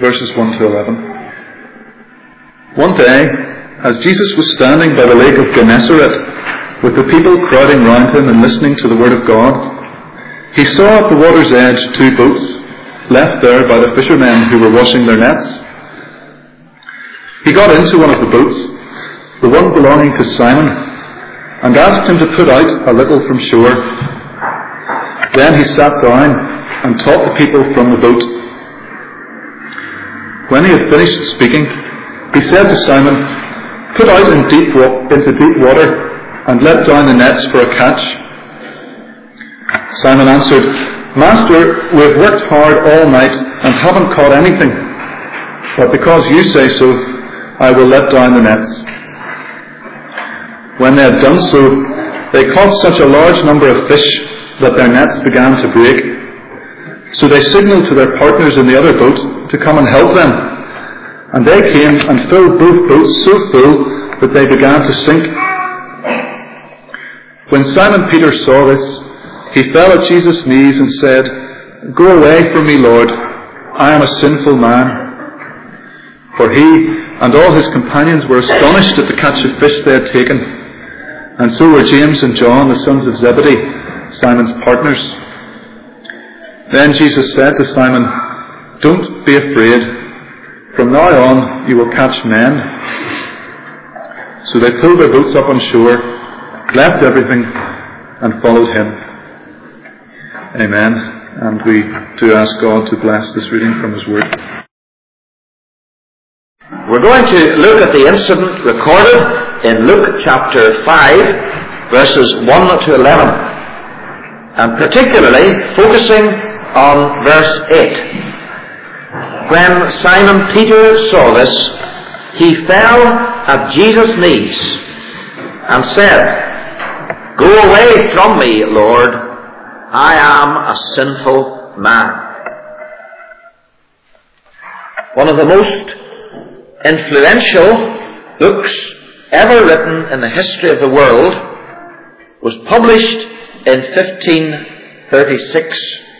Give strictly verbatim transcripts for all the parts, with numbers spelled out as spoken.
verses one to eleven. One day, as Jesus was standing by the lake of Gennesaret, with the people crowding round him and listening to the word of God, he saw at the water's edge two boats, left there by the fishermen who were washing their nets. He got into one of the boats, the one belonging to Simon, and asked him to put out a little from shore. Then he sat down and taught the people from the boat. When he had finished speaking, he said to Simon, "Put out in deep wa- into deep water and let down the nets for a catch." Simon answered, "Master, we have worked hard all night and haven't caught anything. But because you say so, I will let down the nets." When they had done so, they caught such a large number of fish that their nets began to break. So they signaled to their partners in the other boat to come and help them. And they came and filled both boats so full that they began to sink. When Simon Peter saw this, he fell at Jesus' knees and said, "Go away from me, Lord, I am a sinful man." For he and all his companions were astonished at the catch of fish they had taken, and so were James and John, the sons of Zebedee, Simon's partners. Then Jesus said to Simon, "Don't be afraid. From now on you will catch men." So they pulled their boats up on shore, left everything, and followed him. Amen. And we do ask God to bless this reading from His Word. We're going to look at the incident recorded in Luke chapter five, verses one to eleven, and particularly focusing on verse eight. When Simon Peter saw this, he fell at Jesus' knees and said, "Go away from me, Lord, I am a sinful man." One of the most influential books ever written in the history of the world was published in fifteen thirty-six.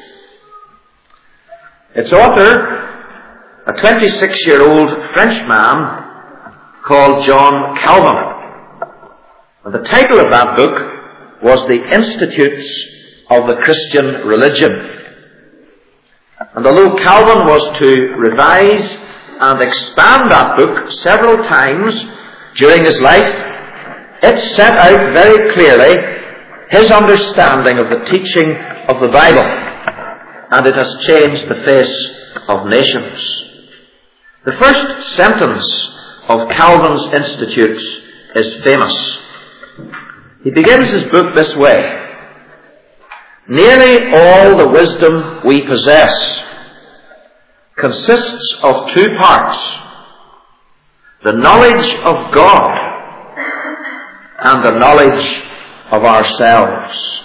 Its author, a twenty-six-year-old Frenchman called John Calvin. And the title of that book was The Institutes of the Christian Religion. And although Calvin was to revise and expand that book several times during his life, it set out very clearly his understanding of the teaching of the Bible, and it has changed the face of nations. The first sentence of Calvin's Institutes is famous. He begins his book this way: "Nearly all the wisdom we possess consists of two parts: the knowledge of God and the knowledge of ourselves."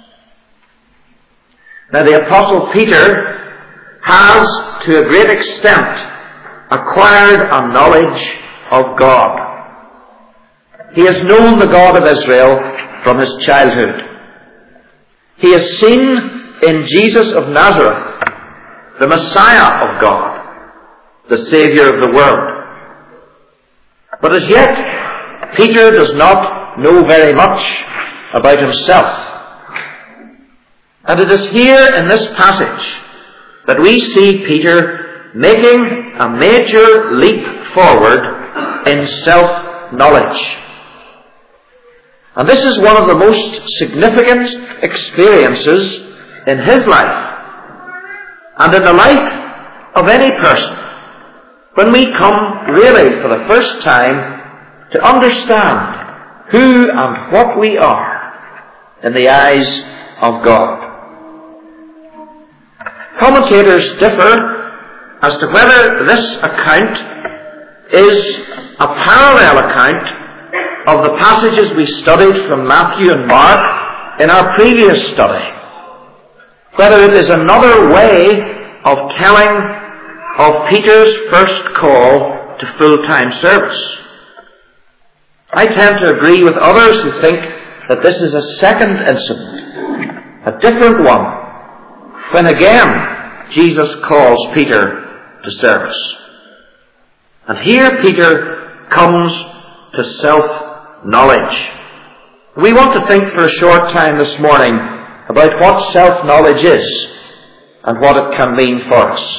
Now, the Apostle Peter has, to a great extent, acquired a knowledge of God. He has known the God of Israel from his childhood. He has seen in Jesus of Nazareth the Messiah of God, the Saviour of the world. But as yet, Peter does not know very much about himself. And it is here in this passage that we see Peter making a major leap forward in self-knowledge. And this is one of the most significant experiences in his life, and in the life of any person, when we come really for the first time to understand who and what we are in the eyes of God. Commentators differ as to whether this account is a parallel account of the passages we studied from Matthew and Mark in our previous study, whether it is another way of telling of Peter's first call to full-time service. I tend to agree with others who think that this is a second incident, a different one, when again Jesus calls Peter to service. And here Peter comes to self-knowledge. We want to think for a short time this morning about what self-knowledge is and what it can mean for us.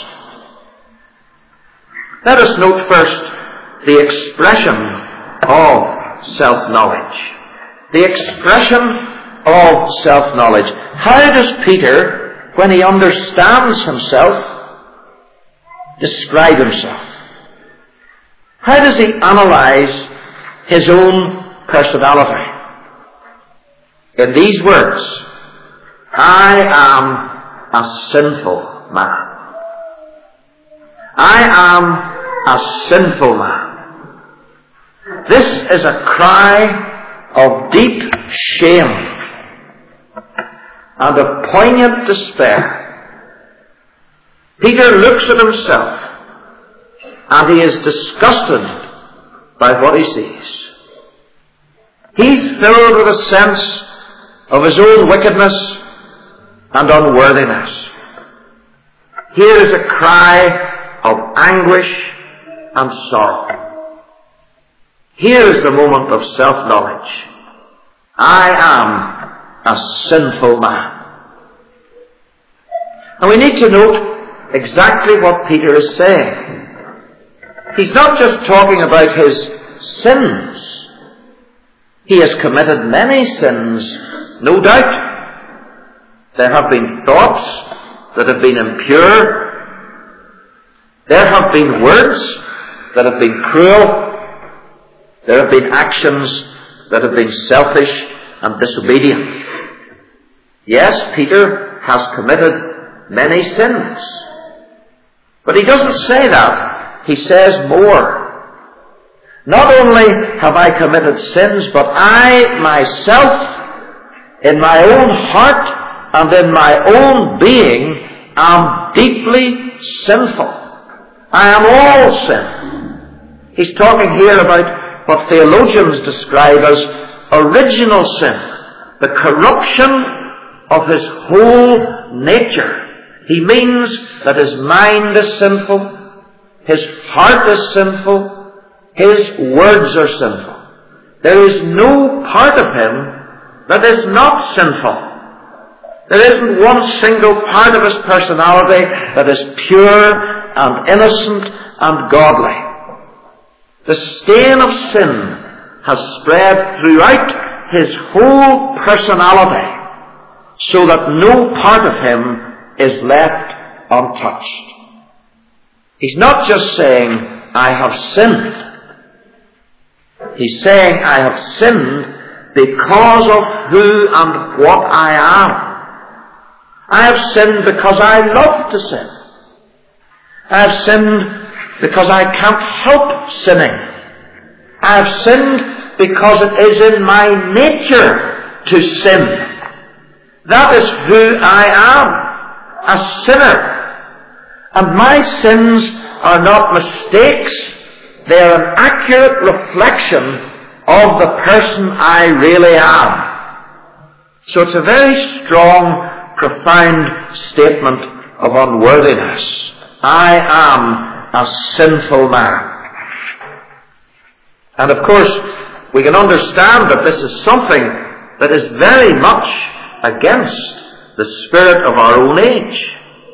Let us note first the expression of self-knowledge. The expression of self-knowledge. How does Peter, when he understands himself, describe himself? How does he analyze his own personality? In these words, I am a sinful man. I am a sinful man. This is a cry of deep shame and of poignant despair. Peter looks at himself and he is disgusted by what he sees. He's filled with a sense of his own wickedness and unworthiness. Here is a cry of anguish and sorrow. Here is the moment of self-knowledge. I am a sinful man. And we need to note exactly what Peter is saying. He's not just talking about his sins. He has committed many sins, no doubt. There have been thoughts that have been impure. There have been words that have been cruel. There have been actions that have been selfish and disobedient. Yes, Peter has committed many sins. But he doesn't say that. He says more. Not only have I committed sins, but I myself, in my own heart and in my own being, am deeply sinful. I am all sin. He's talking here about what theologians describe as original sin, the corruption of his whole nature. He means that his mind is sinful, his heart is sinful, his words are sinful. There is no part of him that is not sinful. There isn't one single part of his personality that is pure and innocent and godly. The stain of sin has spread throughout his whole personality, so that no part of him is left untouched. He's not just saying, I have sinned. He's saying, I have sinned because of who and what I am. I have sinned because I love to sin. I have sinned because I can't help sinning. I have sinned because it is in my nature to sin. That is who I am, a sinner. And my sins are not mistakes. They are an accurate reflection of the person I really am. So it's a very strong, profound statement of unworthiness. I am a sinful man. And of course, we can understand that this is something that is very much against the spirit of our own age.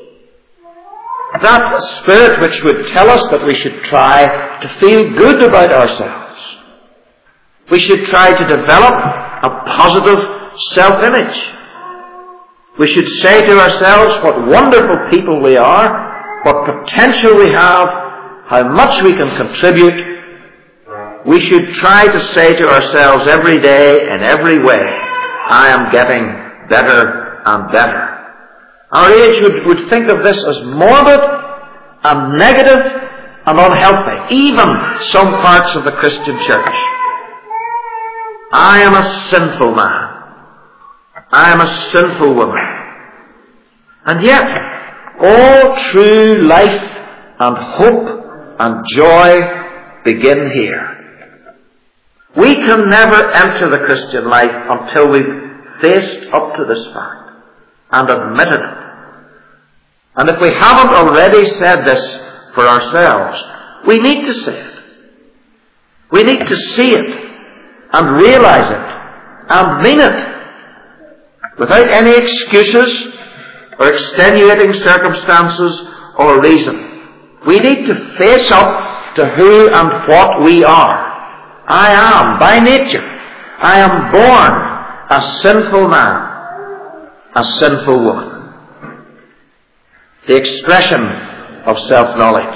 That spirit which would tell us that we should try to feel good about ourselves. We should try to develop a positive self-image. We should say to ourselves what wonderful people we are, what potential we have, how much we can contribute. We should try to say to ourselves every day in every way, I am getting better and better. Our age would, would think of this as morbid and negative and unhealthy, even some parts of the Christian church. I am a sinful man. I am a sinful woman. And yet, all true life and hope and joy begin here. We can never enter the Christian life until we've faced up to this fact and admitted it. And if we haven't already said this, for ourselves. We need to say it. We need to see it and realize it and mean it without any excuses or extenuating circumstances or reason. We need to face up to who and what we are. I am, by nature, I am born a sinful man, a sinful woman. The expression of self-knowledge.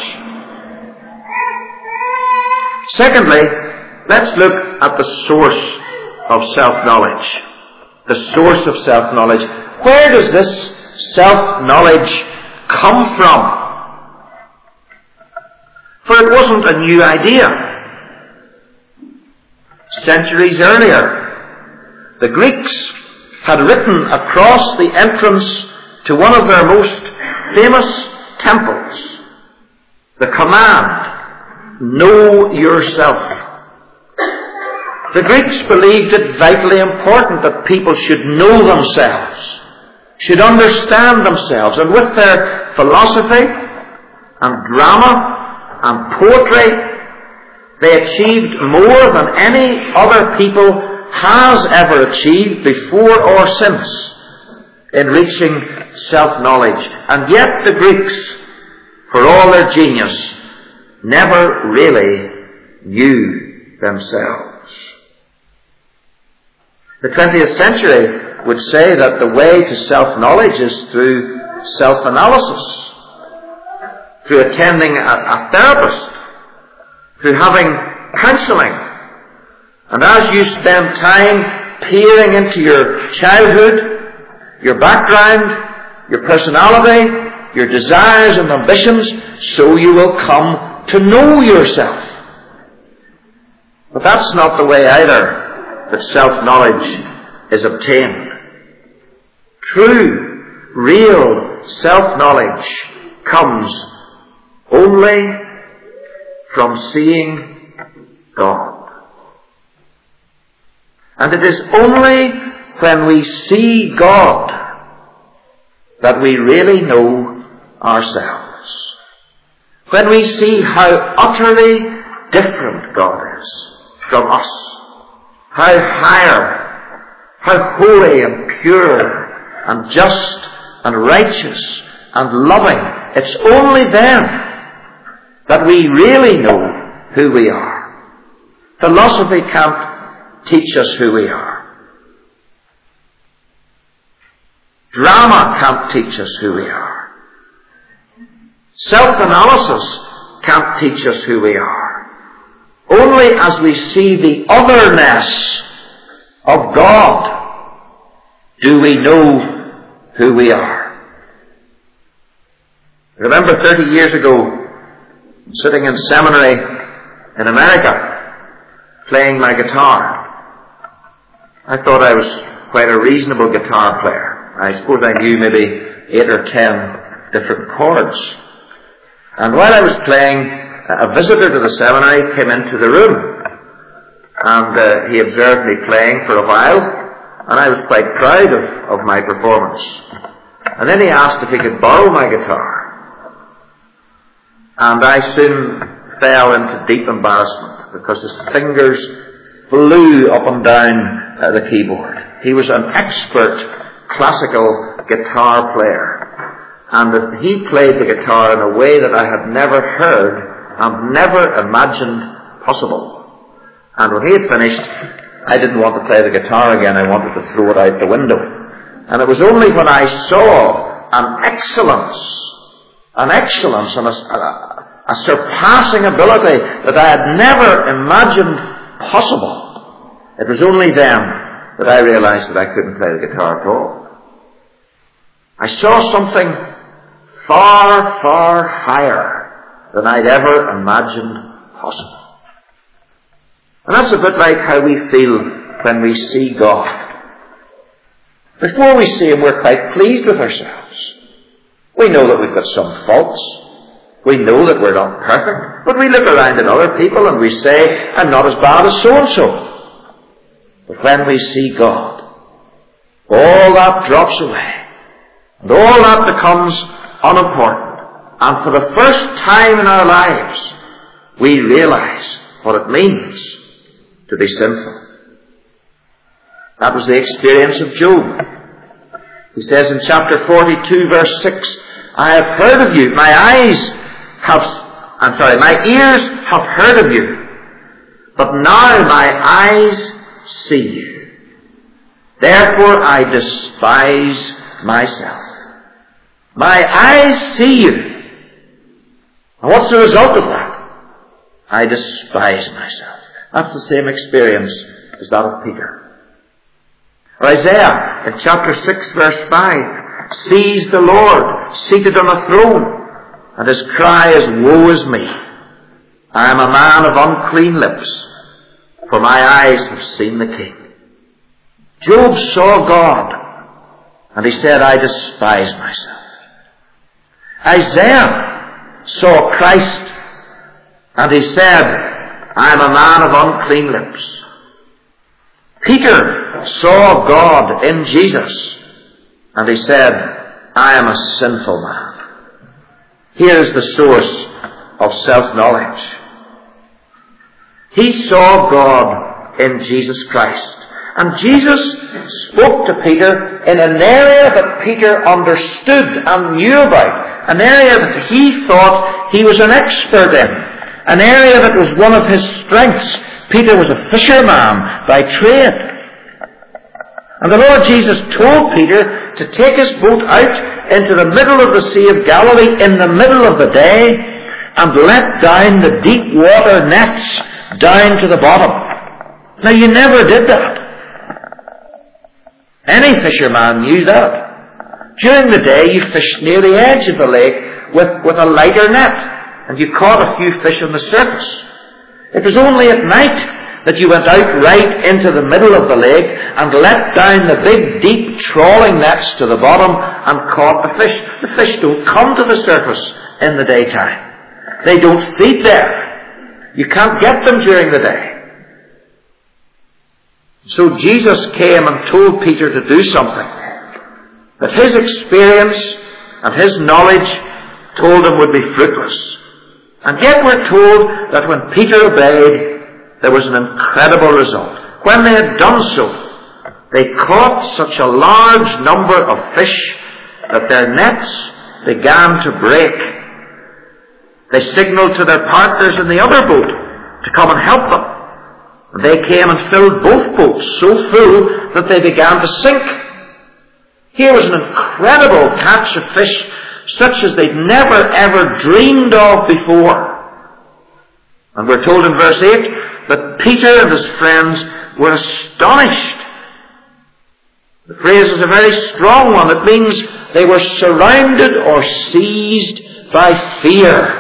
Secondly, let's look at the source of self-knowledge. The source of self-knowledge. Where does this self-knowledge come from? For it wasn't a new idea. Centuries earlier, the Greeks had written across the entrance to one of their most famous temples the command, know yourself. The Greeks believed it vitally important that people should know themselves, should understand themselves, and with their philosophy and drama and poetry, they achieved more than any other people has ever achieved before or since in reaching self-knowledge. And yet the Greeks, for all their genius, never really knew themselves. The twentieth century would say that the way to self-knowledge is through self-analysis, through attending a, a therapist, through having counselling. And as you spend time peering into your childhood, your background, your personality, your desires and ambitions, so you will come to know yourself. But that's not the way either that self-knowledge is obtained. True, real self-knowledge comes only from seeing God. And it is only when we see God that we really know ourselves. When we see how utterly different God is from us, how higher, how holy and pure and just and righteous and loving, it's only then that we really know who we are. Philosophy can't teach us who we are. Drama can't teach us who we are. Self-analysis can't teach us who we are. Only as we see the otherness of God do we know who we are. I remember thirty years ago, sitting in seminary in America, playing my guitar. I thought I was quite a reasonable guitar player. I suppose I knew maybe eight or ten different chords. And while I was playing, a visitor to the seminary came into the room. And uh, he observed me playing for a while, and I was quite proud of, of my performance. And then he asked if he could borrow my guitar. And I soon fell into deep embarrassment because his fingers flew up and down uh, the keyboard. He was an expert classical guitar player, and that he played the guitar in a way that I had never heard and never imagined possible. And when he had finished, I didn't want to play the guitar again. I wanted to throw it out the window. And it was only when I saw an excellence, an excellence and a, a, a surpassing ability that I had never imagined possible, it was only then that I realized that I couldn't play the guitar at all. I saw something far, far higher than I'd ever imagined possible. And that's a bit like how we feel when we see God. Before we see Him, we're quite pleased with ourselves. We know that we've got some faults. We know that we're not perfect. But we look around at other people and we say, I'm not as bad as so-and-so. But when we see God, all that drops away. And all that becomes unimportant. And for the first time in our lives, we realize what it means to be sinful. That was the experience of Job. He says in chapter forty-two, verse six, I have heard of you, my eyes have, I'm sorry, my ears have heard of you, but now my eyes see you. Therefore I despise myself. My eyes see you. And what's the result of that? I despise myself. That's the same experience as that of Peter. Or Isaiah in chapter six verse five sees the Lord seated on a throne, and his cry is, woe is me. I am a man of unclean lips, for my eyes have seen the King. Job saw God, and he said, I despise myself. Isaiah saw Christ, and he said, I am a man of unclean lips. Peter saw God in Jesus, and he said, I am a sinful man. Here is the source of self-knowledge. He saw God in Jesus Christ. And Jesus spoke to Peter in an area that Peter understood and knew about, an area that he thought he was an expert in, an area that was one of his strengths. Peter was a fisherman by trade. And the Lord Jesus told Peter to take his boat out into the middle of the Sea of Galilee in the middle of the day and let down the deep water nets down to the bottom. Now, you never did that. Any fisherman knew that. During the day, you fished near the edge of the lake with, with a lighter net, and you caught a few fish on the surface. It was only at night that you went out right into the middle of the lake and let down the big, deep trawling nets to the bottom and caught the fish. The fish don't come to the surface in the daytime. They don't feed there. You can't get them during the day. So Jesus came and told Peter to do something that his experience and his knowledge told him would be fruitless. And yet we're told that when Peter obeyed, there was an incredible result. When they had done so, they caught such a large number of fish that their nets began to break. They signaled to their partners in the other boat to come and help them. And they came and filled both boats so full that they began to sink. Here was an incredible catch of fish, such as they'd never ever dreamed of before. And we're told in verse eight that Peter and his friends were astonished. The phrase is a very strong one. It means they were surrounded or seized by fear.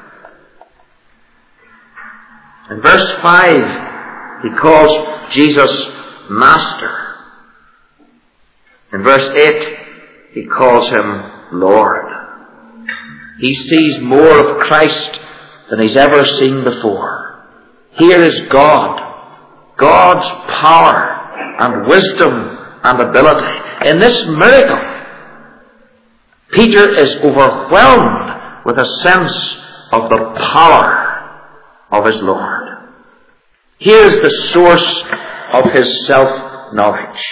In verse five, he calls Jesus Master. In verse eight, he calls him Lord. He sees more of Christ than he's ever seen before. Here is God, God's power and wisdom and ability. In this miracle, Peter is overwhelmed with a sense of the power of his Lord. Here is the source of his self-knowledge.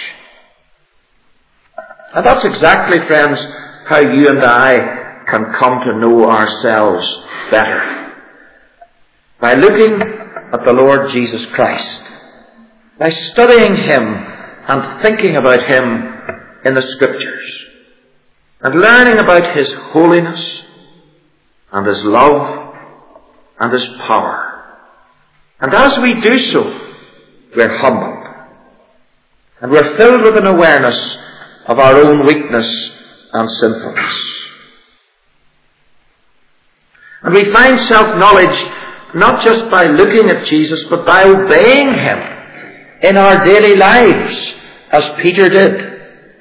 And that's exactly, friends, how you and I can come to know ourselves better. By looking at the Lord Jesus Christ, by studying him and thinking about him in the Scriptures, and learning about his holiness and his love and his power. And as we do so, we're humbled, and we're filled with an awareness of our own weakness and sinfulness. And we find self-knowledge not just by looking at Jesus, but by obeying him in our daily lives, as Peter did.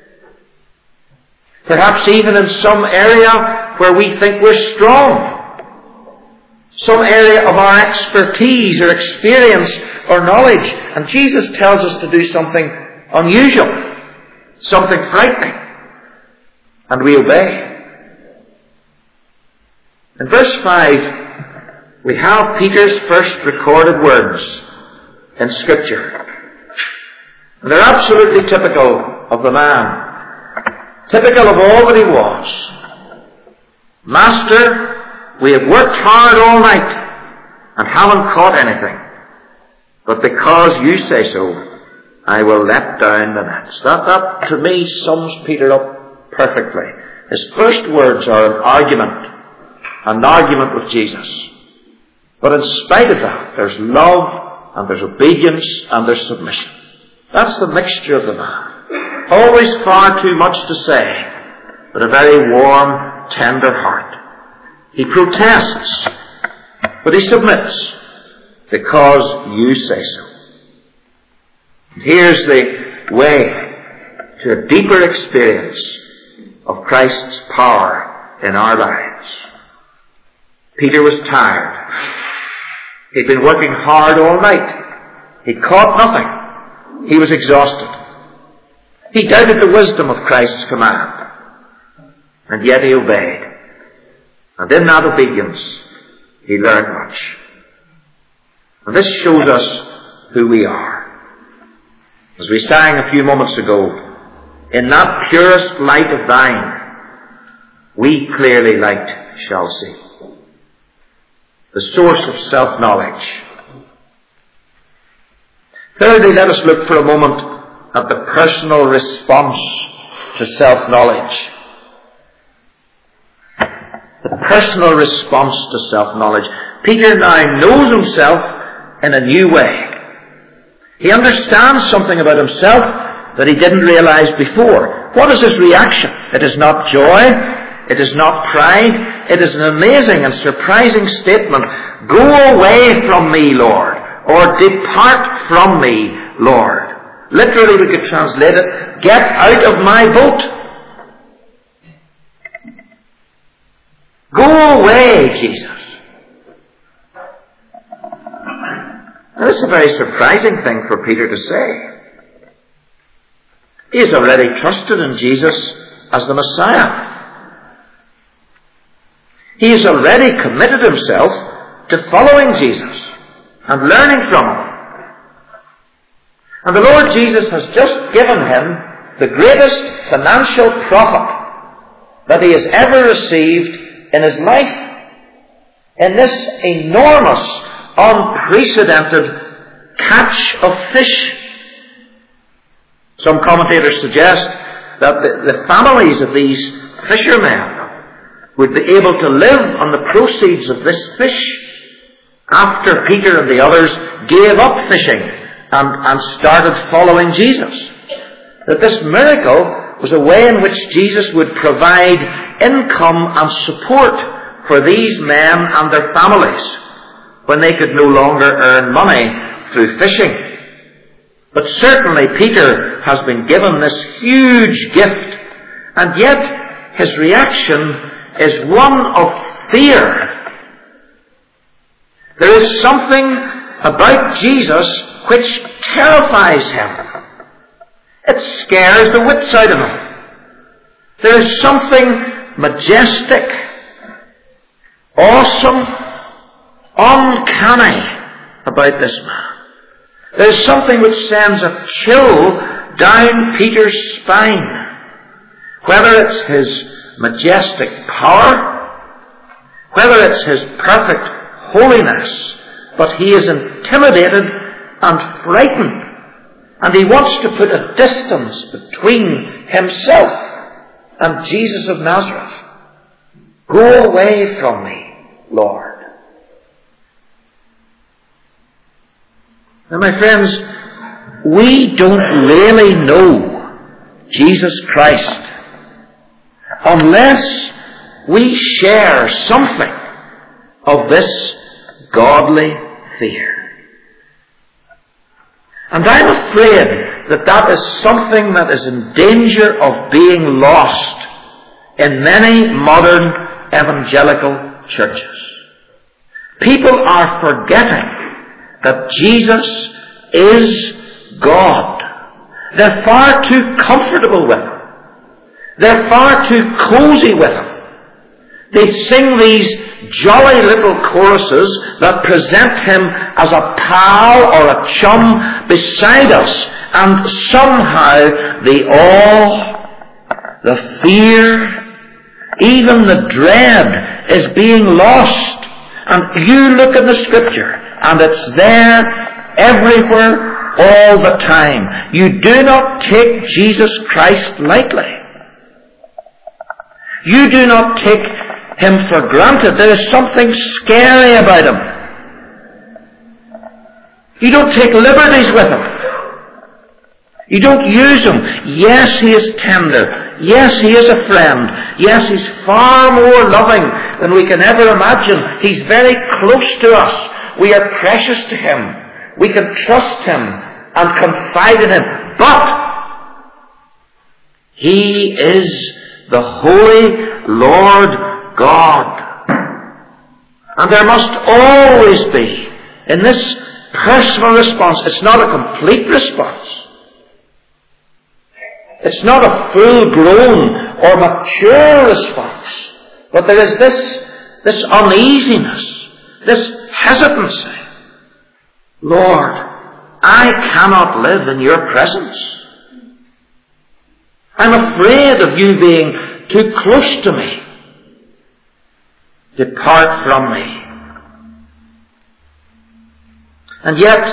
Perhaps even in some area where we think we're strong, some area of our expertise or experience or knowledge, and Jesus tells us to do something unusual, something frightening, and we obey. In verse five, we have Peter's first recorded words in Scripture. They're absolutely typical of the man, typical of all that he was. Master, we have worked hard all night and haven't caught anything, but because you say so, I will let down the nets. That, that to me sums Peter up perfectly. His first words are an argument, an argument with Jesus. But in spite of that, there's love, and there's obedience, and there's submission. That's the mixture of the man. Always far too much to say, but a very warm, tender heart. He protests, but he submits, because you say so. Here's the way to a deeper experience of Christ's power in our lives. Peter was tired. He'd been working hard all night. He caught nothing. He was exhausted. He doubted the wisdom of Christ's command. And yet he obeyed. And in that obedience, he learned much. And this shows us who we are. As we sang a few moments ago, in that purest light of thine, we clearly light shall see. The source of self-knowledge. Thirdly, let us look for a moment at the personal response to self-knowledge. The personal response to self-knowledge. Peter now knows himself in a new way. He understands something about himself that he didn't realize before. What is his reaction? It is not joy. It is not pride. It is an amazing and surprising statement. Go away from me, Lord. Or depart from me, Lord. Literally we could translate it, get out of my boat. Go away, Jesus. Now, this is a very surprising thing for Peter to say. He has already trusted in Jesus as the Messiah. He has already committed himself to following Jesus and learning from him. And the Lord Jesus has just given him the greatest financial profit that he has ever received in his life. In this enormous, unprecedented catch of fish. Some commentators suggest that the, the families of these fishermen would be able to live on the proceeds of this fish after Peter and the others gave up fishing and, and started following Jesus. That this miracle was a way in which Jesus would provide income and support for these men and their families when they could no longer earn money through fishing. But certainly Peter has been given this huge gift, and yet his reaction is one of fear. There is something about Jesus which terrifies him. It scares the wits out of him. There is something majestic, awesome, uncanny about this man. There is something which sends a chill down Peter's spine. Whether it's his majestic power, whether it's his perfect holiness, but he is intimidated and frightened, and he wants to put a distance between himself and Jesus of Nazareth. Go away from me, Lord. Now, my friends, we don't really know Jesus Christ unless we share something of this godly fear. And I'm afraid that that is something that is in danger of being lost in many modern evangelical churches. People are forgetting that Jesus is God. They're far too comfortable with Him. They're far too cozy with Him. They sing these jolly little choruses that present him as a pal or a chum beside us, and somehow the awe, the fear, even the dread is being lost. And you look in the Scripture, and it's there everywhere all the time. You do not take Jesus Christ lightly. You do not take him for granted. There is something scary about him. You don't take liberties with him. You don't use him. Yes, he is tender. Yes, he is a friend. Yes, he's far more loving than we can ever imagine. He's very close to us. We are precious to him. We can trust him and confide in him. But he is the holy Lord God. And there must always be, in this personal response, it's not a complete response. It's not a full-grown or mature response. But there is this, this uneasiness, this hesitancy. Lord, I cannot live in your presence. I'm afraid of you being too close to me. Depart from me. And yet,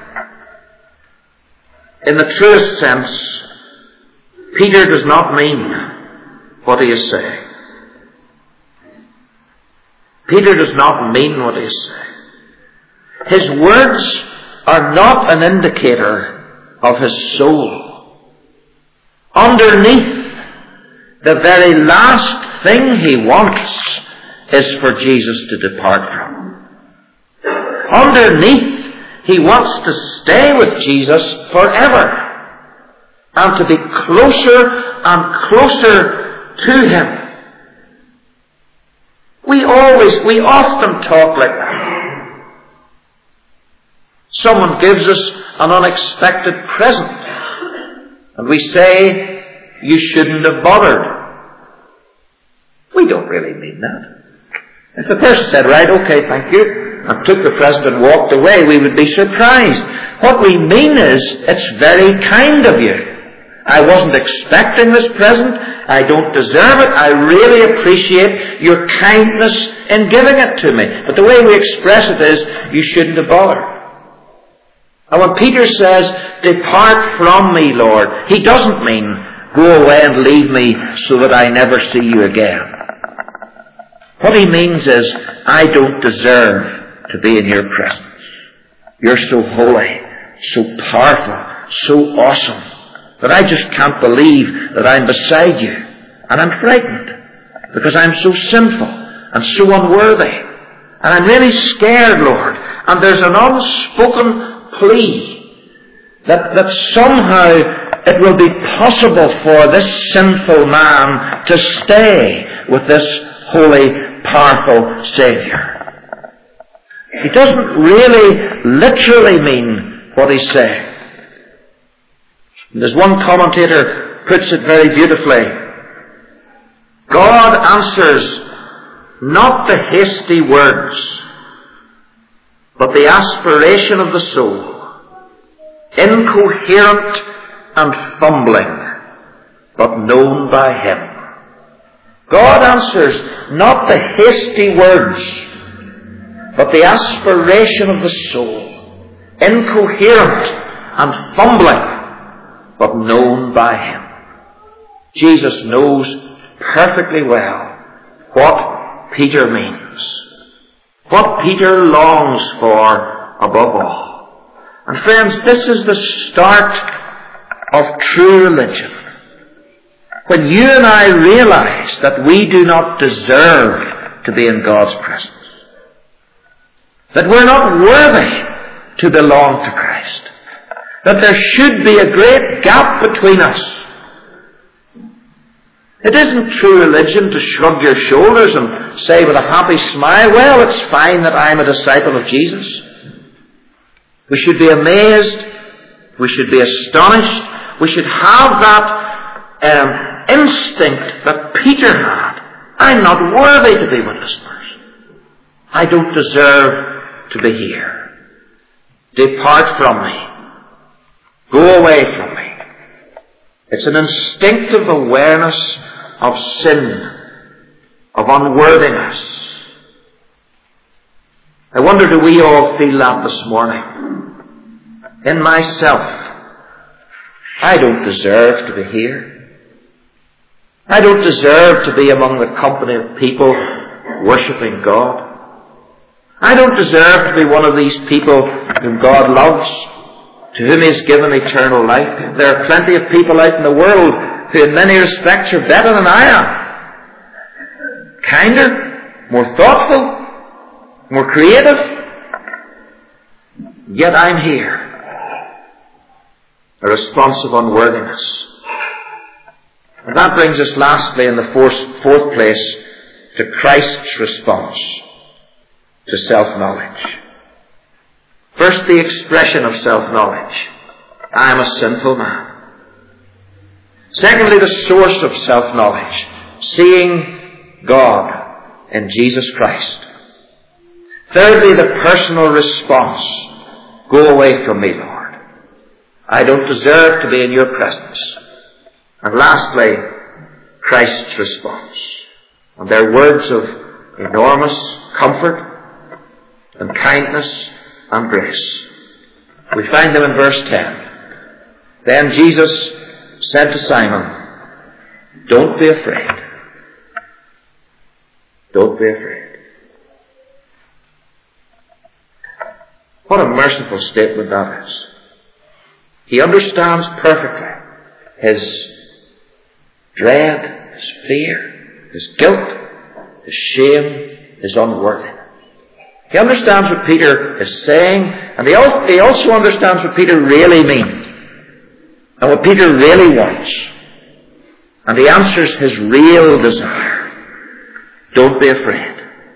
in the truest sense, Peter does not mean what he is saying. Peter does not mean what he is saying. His words are not an indicator of his soul. Underneath, the very last thing he wants is for Jesus to depart from. Underneath, he wants to stay with Jesus forever, and to be closer and closer to him. We always, we often talk like that. Someone gives us an unexpected present, and we say, you shouldn't have bothered. We don't really mean that. If the person said, right, okay, thank you, and took the present and walked away, we would be surprised. What we mean is, it's very kind of you. I wasn't expecting this present. I don't deserve it. I really appreciate your kindness in giving it to me. But the way we express it is, you shouldn't have bothered. And when Peter says, depart from me, Lord, he doesn't mean, go away and leave me so that I never see you again. What he means is, I don't deserve to be in your presence. You're so holy, so powerful, so awesome, that I just can't believe that I'm beside you. And I'm frightened, because I'm so sinful and so unworthy. And I'm really scared, Lord. And there's an unspoken plea that, that somehow it will be possible for this sinful man to stay with this holy, powerful Saviour. He doesn't really literally mean what he's saying. And as one commentator puts it very beautifully, God answers not the hasty words, but the aspiration of the soul, incoherent and fumbling, but known by him. God answers not the hasty words, but the aspiration of the soul, incoherent and fumbling, but known by him. Jesus knows perfectly well what Peter means, what Peter longs for above all. And friends, this is the start of true religion. When you and I realize that we do not deserve to be in God's presence, that we're not worthy to belong to Christ, that there should be a great gap between us. It isn't true religion to shrug your shoulders and say with a happy smile, well, it's fine that I'm a disciple of Jesus. We should be amazed. We should be astonished. We should have that um, instinct that Peter had. I'm not worthy to be with this person. I don't deserve to be here. Depart from me. Go away from me. It's an instinctive awareness of sin, of unworthiness. I wonder, do we all feel that this morning? In myself, I don't deserve to be here. I don't deserve to be among the company of people worshipping God. I don't deserve to be one of these people whom God loves, to whom He has given eternal life. There are plenty of people out in the world who in many respects are better than I am. Kinder, more thoughtful, more creative. Yet I'm here. A response of unworthiness. And that brings us lastly in the fourth, fourth place to Christ's response to self-knowledge. First, the expression of self-knowledge. I am a sinful man. Secondly, the source of self-knowledge. Seeing God in Jesus Christ. Thirdly, the personal response. Go away from me, Lord. I don't deserve to be in your presence. And lastly, Christ's response. And they're words of enormous comfort and kindness and grace. We find them in verse ten. Then Jesus said to Simon, don't be afraid. Don't be afraid. What a merciful statement that is. He understands perfectly his dread, his fear, his guilt, his shame, his unworthiness. He understands what Peter is saying, and he also understands what Peter really means, and what Peter really wants. And he answers his real desire. Don't be afraid.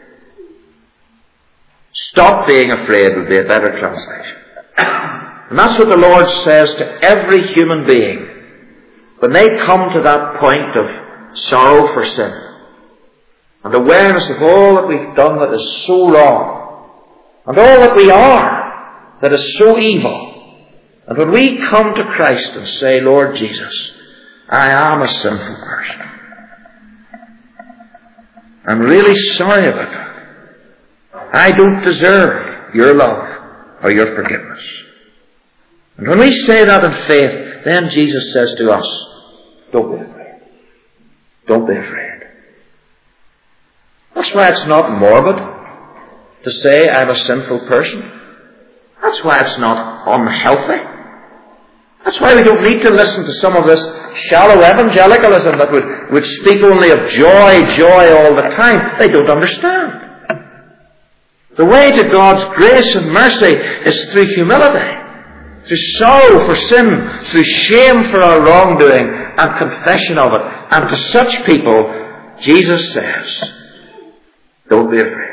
Stop being afraid would be a better translation. And that's what the Lord says to every human being when they come to that point of sorrow for sin and awareness of all that we've done that is so wrong and all that we are that is so evil. And when we come to Christ and say, Lord Jesus, I am a sinful person. I'm really sorry about that. I don't deserve your love or your forgiveness. And when we say that in faith, then Jesus says to us, don't be afraid. Don't be afraid. That's why it's not morbid to say I'm a sinful person. That's why it's not unhealthy. That's why we don't need to listen to some of this shallow evangelicalism that would, would speak only of joy, joy all the time. They don't understand. The way to God's grace and mercy is through humility, through sorrow for sin, through shame for our wrongdoing and confession of it. And to such people, Jesus says, don't be afraid.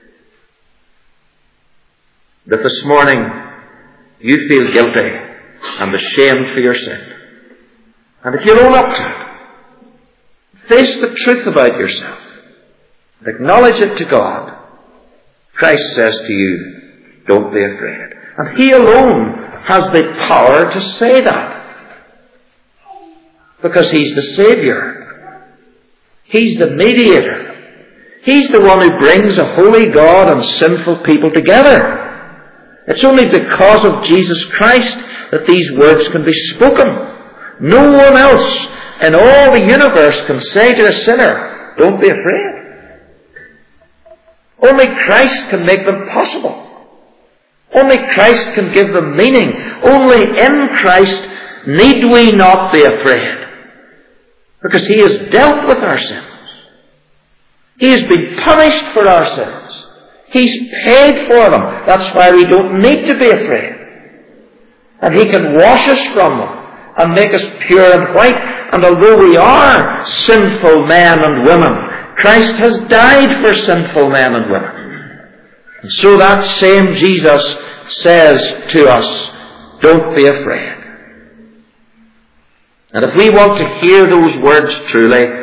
That this morning you feel guilty and ashamed for your sin. And if you own up to it, face the truth about yourself, acknowledge it to God, Christ says to you, don't be afraid. And He alone has the power to say that. Because He's the Saviour. He's the mediator. He's the one who brings a holy God and sinful people together. It's only because of Jesus Christ that these words can be spoken. No one else in all the universe can say to a sinner, don't be afraid. Only Christ can make them possible. Only Christ can give them meaning. Only in Christ need we not be afraid. Because He has dealt with our sins. He has been punished for our sins. He's paid for them. That's why we don't need to be afraid. And He can wash us from them and make us pure and white. And although we are sinful men and women, Christ has died for sinful men and women. And so that same Jesus says to us, don't be afraid. And if we want to hear those words truly,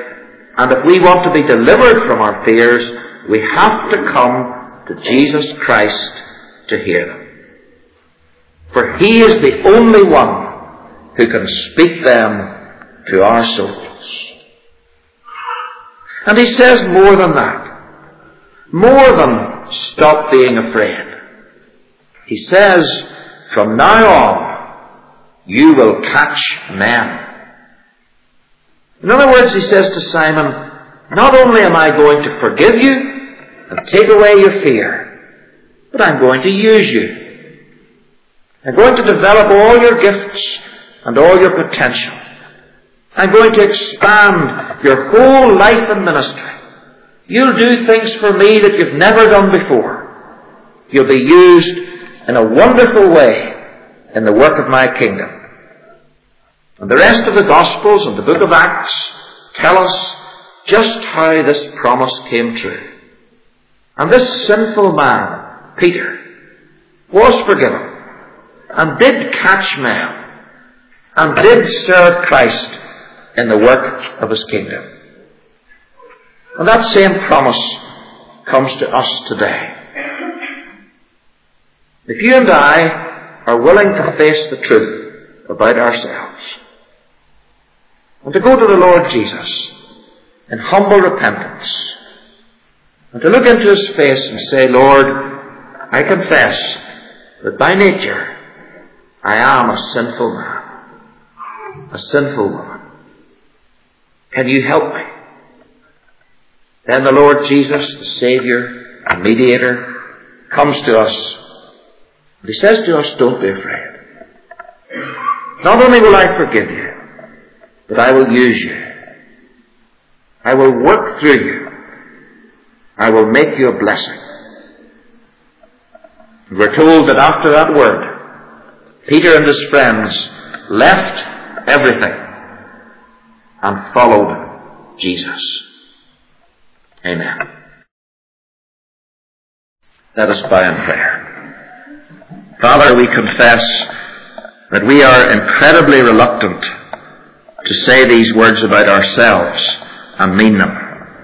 And if we want to be delivered from our fears, we have to come to Jesus Christ to hear them. For He is the only one who can speak them to our souls. And He says more than that. More than stop being afraid. He says, from now on, you will catch men. In other words, He says to Simon, not only am I going to forgive you and take away your fear, but I'm going to use you. I'm going to develop all your gifts and all your potential. I'm going to expand your whole life and ministry. You'll do things for me that you've never done before. You'll be used in a wonderful way in the work of my kingdom. And the rest of the Gospels and the book of Acts tell us just how this promise came true. And this sinful man, Peter, was forgiven and did catch men and did serve Christ in the work of His kingdom. And that same promise comes to us today. If you and I are willing to face the truth about ourselves and to go to the Lord Jesus in humble repentance and to look into His face and say, Lord, I confess that by nature I am a sinful man, a sinful woman. Can you help me? Then the Lord Jesus, the Saviour, the Mediator, comes to us. And He says to us, don't be afraid. Not only will I forgive you, but I will use you. I will work through you. I will make you a blessing. And we're told that after that word, Peter and his friends left everything and followed Jesus. Amen. Let us bow in prayer. Father, we confess that we are incredibly reluctant to say these words about ourselves and mean them.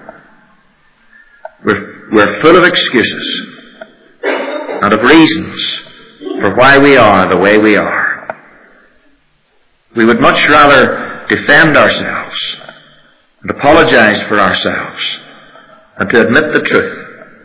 We're, we're full of excuses and of reasons for why we are the way we are. We would much rather defend ourselves and apologize for ourselves and to admit the truth.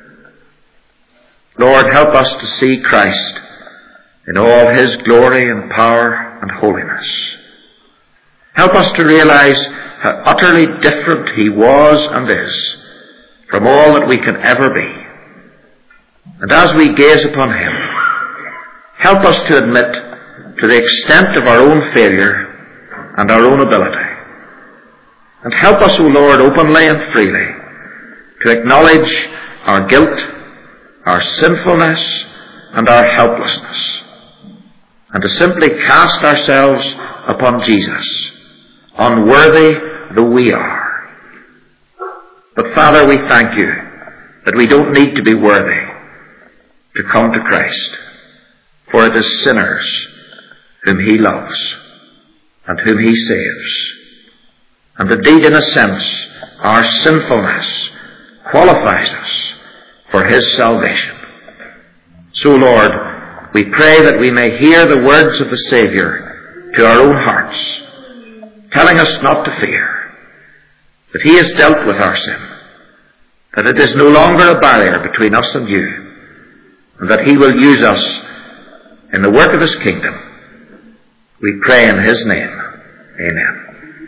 Lord, help us to see Christ in all His glory and power and holiness. Help us to realize how utterly different He was and is from all that we can ever be. And as we gaze upon Him, help us to admit to the extent of our own failure and our own ability. And help us, O Lord, openly and freely to acknowledge our guilt, our sinfulness, and our helplessness, and to simply cast ourselves upon Jesus, unworthy though we are. But Father, we thank you that we don't need to be worthy to come to Christ, for it is sinners whom He loves and whom He saves. And indeed, in a sense, our sinfulness qualifies us for His salvation. So, Lord, we pray that we may hear the words of the Saviour to our own hearts, telling us not to fear, that He has dealt with our sin, that it is no longer a barrier between us and you, and that He will use us in the work of His kingdom. We pray in His name. Amen.